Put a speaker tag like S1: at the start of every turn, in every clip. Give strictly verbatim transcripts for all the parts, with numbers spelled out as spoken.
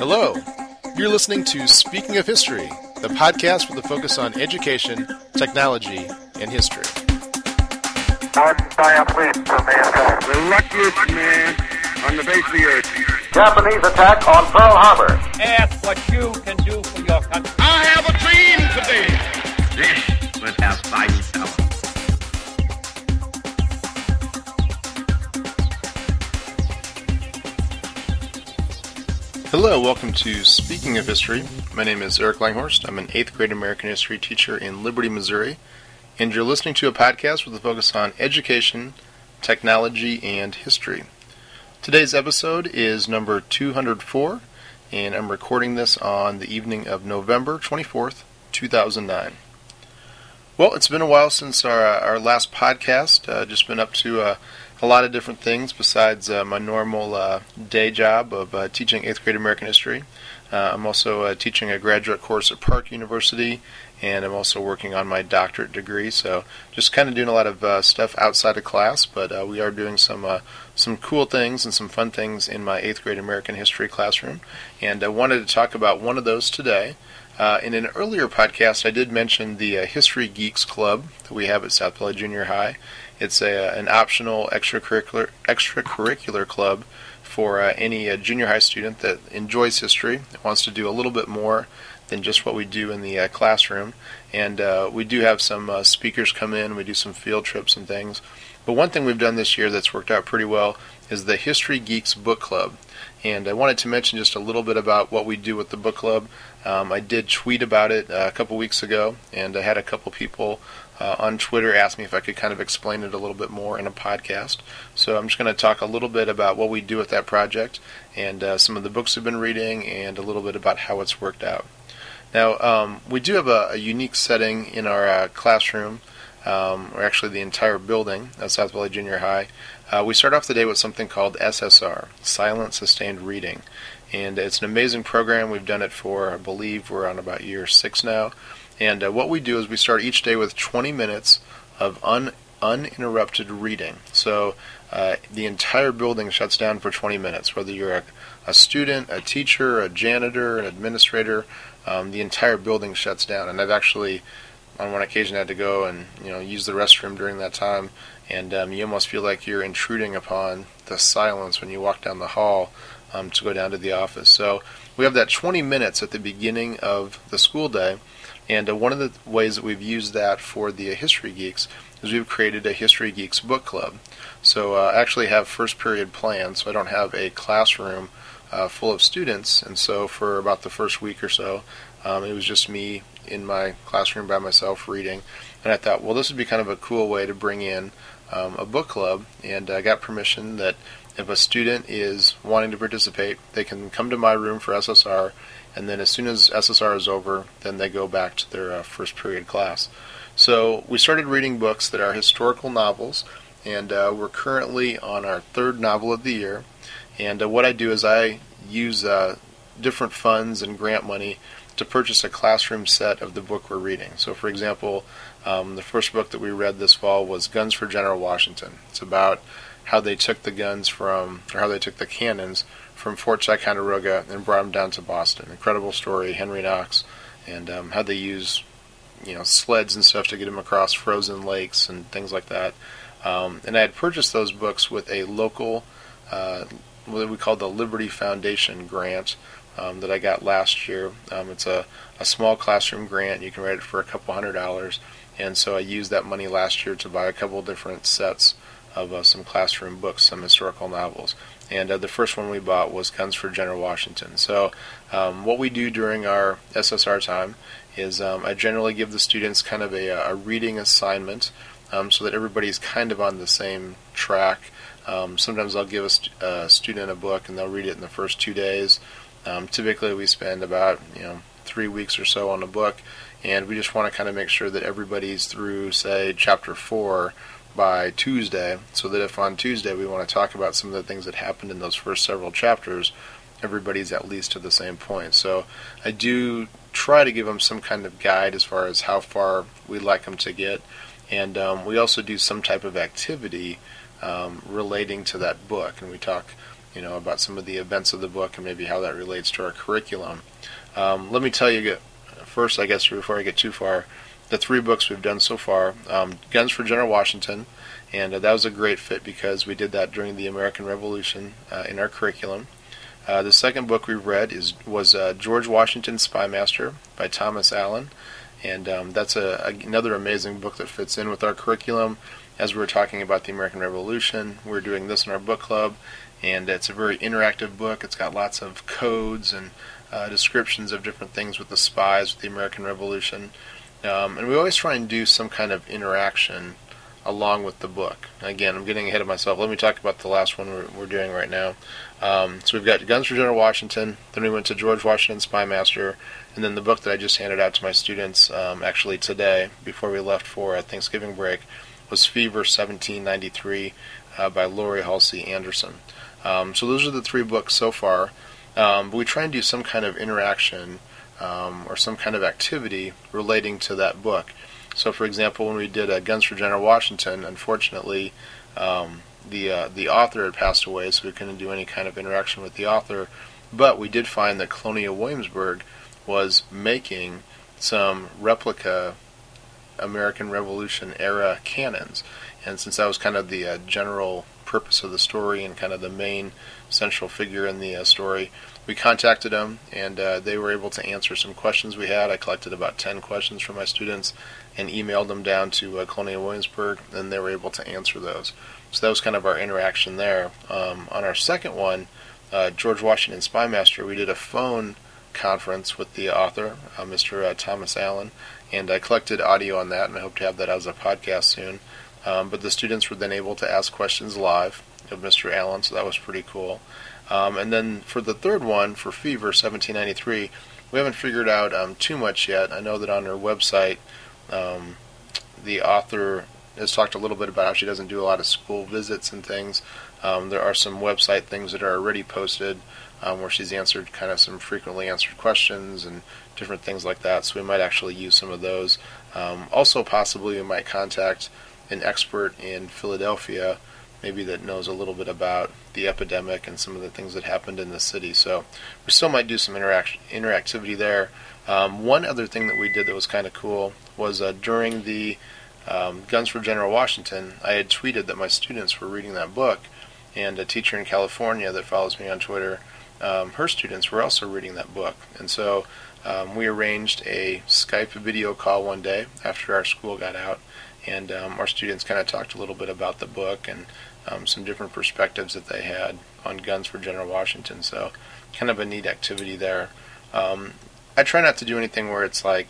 S1: Hello, you're listening to Speaking of History, the podcast with a focus on education, technology, and history.
S2: One giant leap for mankind.
S3: The luckiest man on the face of the earth.
S2: Japanese attack on Pearl Harbor.
S4: Ask what you can do for your country.
S3: I have a dream today.
S5: This was our fighting power.
S1: Hello, welcome to Speaking of History. My name is Eric Langhorst. I'm an eighth grade American history teacher in Liberty, Missouri, and you're listening to a podcast with a focus on education, technology, and history. Today's episode is number two hundred four, and I'm recording this on the evening of November twenty-fourth, two thousand nine. Well, it's been a while since our uh, our last podcast. Uh, just been up to uh, a lot of different things besides uh, my normal uh, day job of uh, teaching eighth grade American history. Uh, I'm also uh, teaching a graduate course at Park University, and I'm also working on my doctorate degree. So just kind of doing a lot of uh, stuff outside of class, but uh, we are doing some uh, some cool things and some fun things in my eighth grade American history classroom. And I wanted to talk about one of those today. Uh, in an earlier podcast, I did mention the uh, History Geeks Club that we have at South Valley Junior High. It's a, uh, an optional extracurricular extracurricular club for uh, any uh, junior high student that enjoys history, that wants to do a little bit more than just what we do in the uh, classroom. And uh, we do have some uh, speakers come in, we do some field trips and things. But one thing we've done this year that's worked out pretty well is the History Geeks Book Club. And I wanted to mention just a little bit about what we do with the book club. Um, I did tweet about it uh, a couple weeks ago, and I had a couple people uh, on Twitter ask me if I could kind of explain it a little bit more in a podcast. So I'm just going to talk a little bit about what we do with that project, and uh, some of the books we've been reading, and a little bit about how it's worked out. Now, um, we do have a, a unique setting in our uh, classroom, um, or actually the entire building at South Valley Junior High. Uh, we start off the day with something called S S R, Silent Sustained Reading. And it's an amazing program. We've done it for, I believe, we're on about year six now. And uh, what we do is we start each day with twenty minutes of un, uninterrupted reading. So uh, the entire building shuts down for twenty minutes, whether you're a, a student, a teacher, a janitor, an administrator, um, the entire building shuts down. And I've actually, on one occasion, had to go and you know use the restroom during that time. And um, you almost feel like you're intruding upon the silence when you walk down the hall um, to go down to the office. So we have that twenty minutes at the beginning of the school day, and uh, one of the ways that we've used that for the uh, History Geeks is we've created a History Geeks book club. So uh, I actually have first period planned, so I don't have a classroom uh, full of students, and so for about the first week or so, um, it was just me in my classroom by myself reading. And I thought, well, this would be kind of a cool way to bring in um, a book club, and I got permission that if a student is wanting to participate, they can come to my room for S S R, and then as soon as S S R is over, then they go back to their uh, first period class. So we started reading books that are historical novels, and uh, we're currently on our third novel of the year. And uh, what I do is I use uh, different funds and grant money to purchase a classroom set of the book we're reading. So for example, um, the first book that we read this fall was Guns for General Washington. It's about how they took the guns from, or how they took the cannons from Fort Ticonderoga and brought them down to Boston. Incredible story, Henry Knox, and um, how they use, you know, sleds and stuff to get them across frozen lakes and things like that. Um, and I had purchased those books with a local, uh, what we call the Liberty Foundation grant um, that I got last year. Um, it's a, a small classroom grant. You can write it for a couple hundred dollars. And so I used that money last year to buy a couple different sets of uh, some classroom books, some historical novels. And uh, the first one we bought was Guns for General Washington. So um, what we do during our S S R time is um, I generally give the students kind of a, a reading assignment um, so that everybody's kind of on the same track. Um, sometimes I'll give a, st- a student a book and they'll read it in the first two days. Um, typically we spend about you know three weeks or so on a book, and we just want to kind of make sure that everybody's through, say, chapter four by Tuesday, so that if on Tuesday we want to talk about some of the things that happened in those first several chapters, everybody's at least to the same point. So I do try to give them some kind of guide as far as how far we'd like them to get, and um, we also do some type of activity um, relating to that book, and we talk you know, about some of the events of the book and maybe how that relates to our curriculum. Um, let me tell you first, I guess, before I get too far, the three books we've done so far. Um, Guns for General Washington, and uh, that was a great fit because we did that during the American Revolution uh, in our curriculum. Uh, the second book we read is was uh, George Washington Spymaster by Thomas Allen, and um, that's a, another amazing book that fits in with our curriculum. As we were talking about the American Revolution, we're doing this in our book club, and it's a very interactive book. It's got lots of codes and uh, descriptions of different things with the spies, with the American Revolution, um, and we always try and do some kind of interaction along with the book. Again, I'm getting ahead of myself. Let me talk about the last one we're, we're doing right now. Um, so we've got Guns for General Washington, then we went to George Washington Spymaster, and then the book that I just handed out to my students um, actually today, before we left for a Thanksgiving break, was Fever seventeen ninety-three uh, by Laurie Halsey Anderson. Um, so those are the three books so far, um, but we try and do some kind of interaction um, or some kind of activity relating to that book. So, for example, when we did uh, Guns for General Washington, unfortunately, um, the uh, the author had passed away, so we couldn't do any kind of interaction with the author. But we did find that Colonial Williamsburg was making some replica American Revolution era cannons, and since that was kind of the uh, general purpose of the story and kind of the main central figure in the uh, story, we contacted them, and uh, they were able to answer some questions we had. I collected about ten questions from my students and emailed them down to uh, Colonial Williamsburg, and they were able to answer those. So that was kind of our interaction there. Um, on our second one, uh, George Washington Spymaster, we did a phone conference with the author, uh, Mister Uh, Thomas Allen, and I collected audio on that, and I hope to have that as a podcast soon. Um, but the students were then able to ask questions live of Mister Allen, so that was pretty cool. Um, and then for the third one, for Fever seventeen ninety-three, we haven't figured out um, too much yet. I know that on her website, um, the author has talked a little bit about how she doesn't do a lot of school visits and things. Um, there are some website things that are already posted um, where she's answered kind of some frequently answered questions and different things like that, so we might actually use some of those. Um, also, possibly we might contact an expert in Philadelphia, maybe that knows a little bit about the epidemic and some of the things that happened in the city. So we still might do some interaction interactivity there. Um, one other thing that we did that was kind of cool was uh, during the um, Guns for General Washington, I had tweeted that my students were reading that book, and a teacher in California that follows me on Twitter, um, her students were also reading that book. And so um, we arranged a Skype video call one day after our school got out, and um, our students kind of talked a little bit about the book and um, some different perspectives that they had on Guns for General Washington. So kind of a neat activity there. Um, I try not to do anything where it's like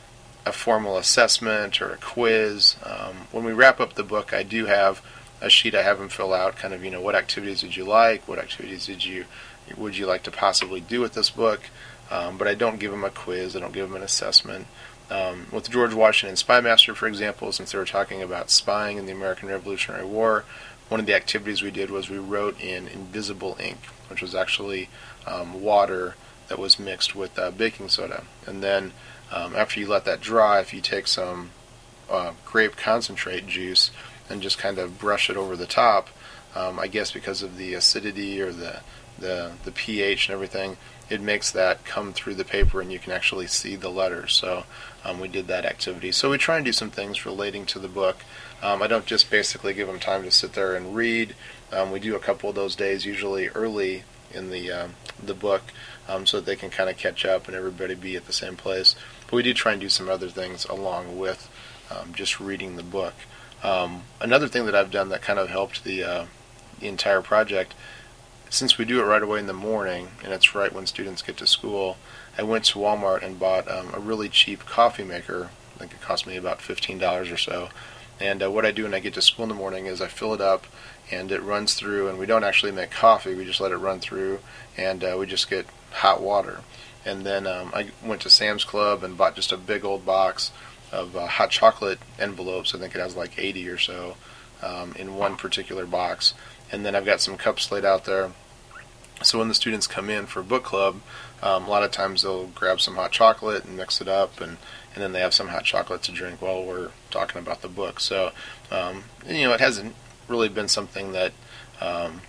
S1: a formal assessment or a quiz. Um, when we wrap up the book, I do have a sheet I have them fill out, kind of, you know, what activities did you like, what activities did you would you like to possibly do with this book, um, but I don't give them a quiz, I don't give them an assessment. Um, with George Washington Spymaster, for example, since they were talking about spying in the American Revolutionary War, one of the activities we did was we wrote in invisible ink, which was actually um, water that was mixed with uh, baking soda. And then um, after you let that dry, if you take some uh, grape concentrate juice and just kind of brush it over the top, um, I guess because of the acidity or the, the, the pH and everything, it makes that come through the paper and you can actually see the letters. So um, we did that activity. So we try and do some things relating to the book. Um, I don't just basically give them time to sit there and read. Um, we do a couple of those days, usually early in the uh, the book, um, so that they can kind of catch up and everybody be at the same place. But we do try and do some other things along with um, just reading the book. Um, another thing that I've done that kind of helped the, uh, the entire project, since we do it right away in the morning, and it's right when students get to school, I went to Walmart and bought um, a really cheap coffee maker. I think it cost me about fifteen dollars or so. And uh, what I do when I get to school in the morning is I fill it up, and it runs through, and we don't actually make coffee, we just let it run through, and uh, we just get hot water. And then um, I went to Sam's Club and bought just a big old box of uh, hot chocolate envelopes. I think it has like eighty or so um, in one particular box. And then I've got some cups laid out there. So when the students come in for book club, um, a lot of times they'll grab some hot chocolate and mix it up, and, and then they have some hot chocolate to drink while we're talking about the book. So, um, you know, it hasn't really been something that um,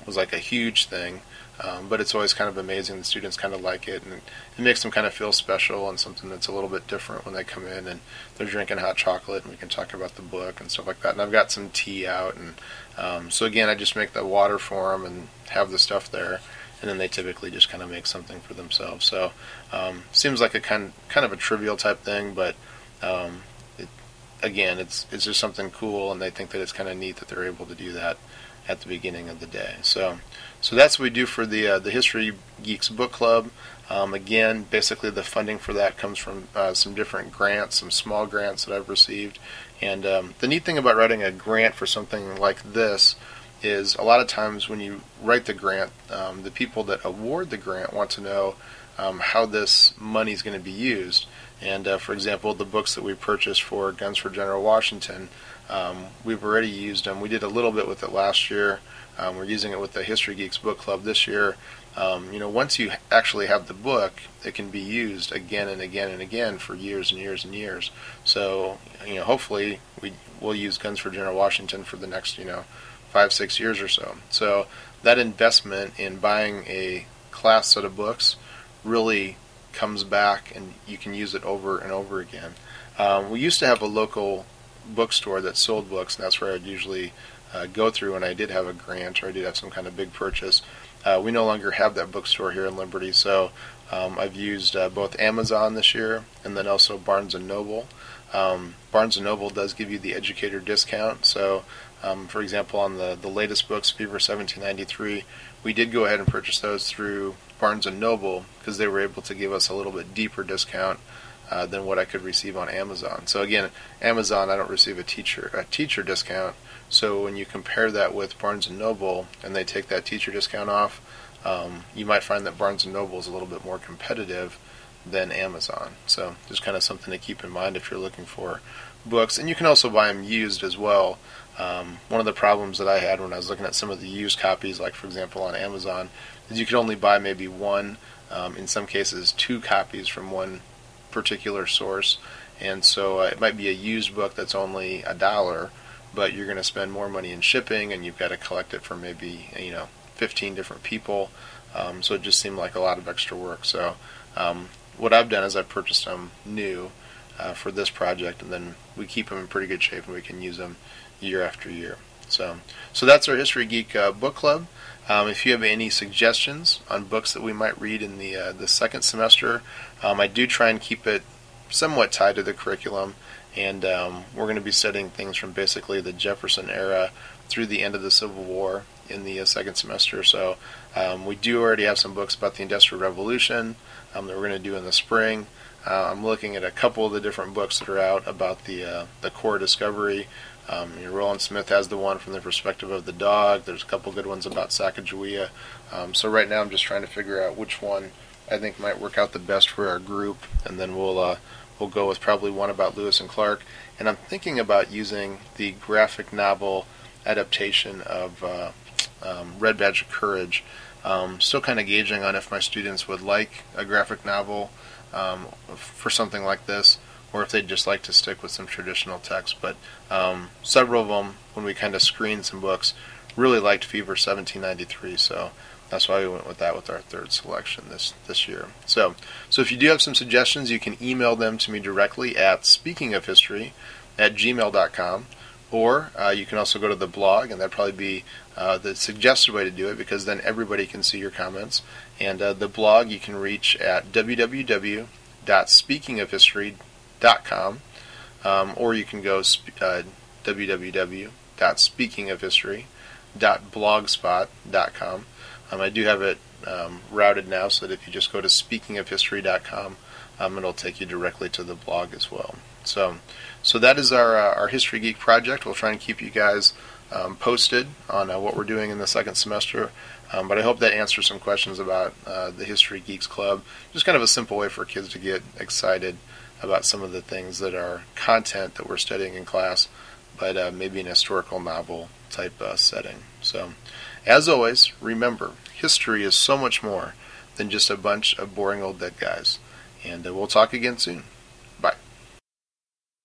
S1: was like a huge thing. Um, but it's always kind of amazing. The students kind of like it, and it makes them kind of feel special and something that's a little bit different when they come in and they're drinking hot chocolate, and we can talk about the book and stuff like that. And I've got some tea out, and um, so again, I just make the water for them and have the stuff there, and then they typically just kind of make something for themselves. So um, seems like a kind kind of a trivial type thing, but um, it, again, it's it's just something cool, and they think that it's kind of neat that they're able to do that at the beginning of the day. So so that's what we do for the uh, the History Geeks Book Club. Um, again, basically the funding for that comes from uh, some different grants, some small grants that I've received. And um, the neat thing about writing a grant for something like this is a lot of times when you write the grant, um, the people that award the grant want to know um, how this money is going to be used. And uh, for example, the books that we purchased for Guns for General Washington, um, we've already used them. We did a little bit with it last year. Um, we're using it with the History Geeks Book Club this year. Um, you know, once you actually have the book, it can be used again and again and again for years and years and years. So, you know, hopefully we will use Guns for General Washington for the next, you know, five, six years or so. So that investment in buying a class set of books really comes back, and you can use it over and over again. Um, we used to have a local bookstore that sold books, and that's where I'd usually uh, go through when I did have a grant or I did have some kind of big purchase. Uh, we no longer have that bookstore here in Liberty, so um, I've used uh, both Amazon this year and then also Barnes and Noble. Um, Barnes and Noble does give you the educator discount, so um, for example, on the, the latest books, Fever seventeen ninety-three, we did go ahead and purchase those through Barnes and Noble because they were able to give us a little bit deeper discount uh, than what I could receive on Amazon. So again, Amazon, I don't receive a teacher a teacher discount. So when you compare that with Barnes and Noble, and they take that teacher discount off, um, you might find that Barnes and Noble is a little bit more competitive than Amazon. So just kind of something to keep in mind if you're looking for books. And you can also buy them used as well. Um, one of the problems that I had when I was looking at some of the used copies, like for example on Amazon, is you could only buy maybe one, um, in some cases two copies from one particular source. And so uh, it might be a used book that's only a dollar, but you're going to spend more money in shipping, and you've got to collect it from maybe, you know, fifteen different people. Um, so it just seemed like a lot of extra work. So um, what I've done is I've purchased them new uh, for this project, and then we keep them in pretty good shape, and we can use them year after year. So, so that's our History Geek uh, Book Club. Um, if you have any suggestions on books that we might read in the uh, the second semester, um, I do try and keep it somewhat tied to the curriculum. And um, we're going to be studying things from basically the Jefferson era through the end of the Civil War in the uh, second semester. So um, we do already have some books about the Industrial Revolution um, that we're going to do in the spring. Uh, I'm looking at a couple of the different books that are out about the uh, the core discovery. Um, you know, Roland Smith has the one from the perspective of the dog. There's a couple good ones about Sacagawea. Um, so right now I'm just trying to figure out which one I think might work out the best for our group, and then we'll uh, we'll go with probably one about Lewis and Clark. And I'm thinking about using the graphic novel adaptation of uh, um, Red Badge of Courage. Um, still kind of gauging on if my students would like a graphic novel um, for something like this, or if they'd just like to stick with some traditional text. But um, several of them, when we kind of screened some books, really liked Fever seventeen ninety-three, so that's why we went with that with our third selection this this year. So, so if you do have some suggestions, you can email them to me directly at speakingofhistory at gmail dot com, or uh, you can also go to the blog, and that'd probably be uh, the suggested way to do it, because then everybody can see your comments. And uh, the blog you can reach at w w w dot speaking of history dot com, um, or you can go sp- uh, w w w dot speaking of history dot blogspot dot com. Um, I do have it um, routed now, so that if you just go to speaking of history dot com, um, it'll take you directly to the blog as well. So, so that is our uh, our History Geek project. We'll try and keep you guys um, posted on uh, what we're doing in the second semester. Um, but I hope that answers some questions about uh, the History Geeks Club. Just kind of a simple way for kids to get excited about some of the things that are content that we're studying in class, but uh, maybe an historical novel type uh, setting. So, as always, remember, history is so much more than just a bunch of boring old dead guys. And uh, we'll talk again soon. Bye.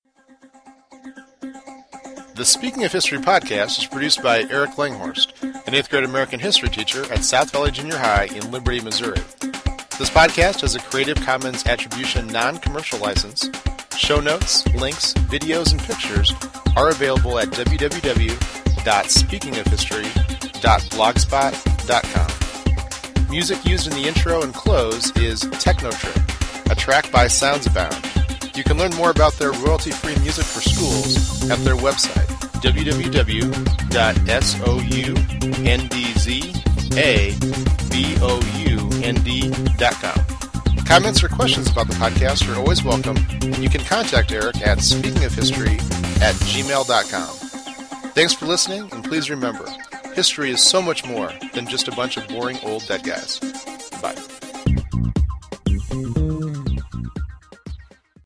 S1: The Speaking of History podcast is produced by Eric Langhorst and an eighth grade American history teacher at South Valley Junior High in Liberty, Missouri. This podcast has a Creative Commons Attribution Non-Commercial License. Show notes, links, videos, and pictures are available at w w w dot speaking of history dot blogspot dot com. Music used in the intro and close is Technotrip, a track by Sounds Abound. You can learn more about their royalty-free music for schools at their website, w w w dot soundaband dot com. Comments or questions about the podcast are always welcome, and you can contact Eric at speakingofhistory at gmail dot com. Thanks for listening, and please remember, history is so much more than just a bunch of boring old dead guys. Bye.